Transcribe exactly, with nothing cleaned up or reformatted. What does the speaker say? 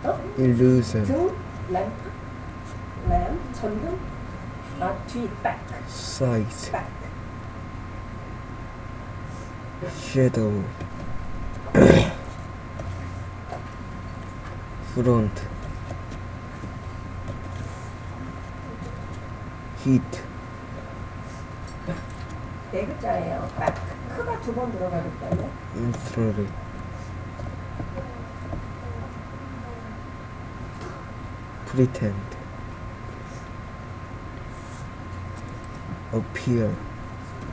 어? illusion, 등, 램프, 램, 전등, 아, 뒤, back, sight, back. shadow, front, heat, 네 글자예요. back. 크가 두 번 들어가기 때문에. infrared, pretend, appear,